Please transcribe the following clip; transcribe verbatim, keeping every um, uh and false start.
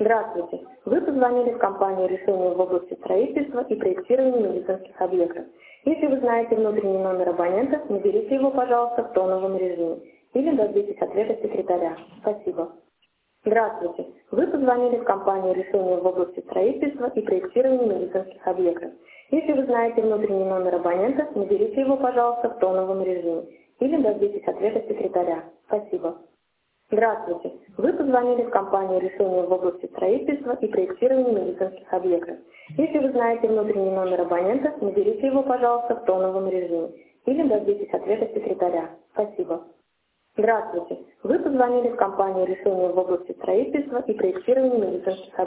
Здравствуйте. Вы позвонили в компанию решения в области строительства и проектирования медицинских объектов. Если вы знаете внутренний номер абонента, наберите его, пожалуйста, в тоновом режиме или дождитесь ответа секретаря. Спасибо. Здравствуйте. Вы позвонили в компанию решения в области строительства и проектирования медицинских объектов. Если вы знаете внутренний номер абонента, наберите его, пожалуйста, в тоновом режиме или дождитесь ответа секретаря. Спасибо. Здравствуйте. Вы позвонили в компанию решения в области строительства и проектирования медицинских объектов. Если вы знаете внутренний номер абонента, наберите его, пожалуйста, в тоновом режиме или дождитесь ответа секретаря. Спасибо. Здравствуйте. Вы позвонили в компанию решения в области строительства и проектирования медицинских объектов.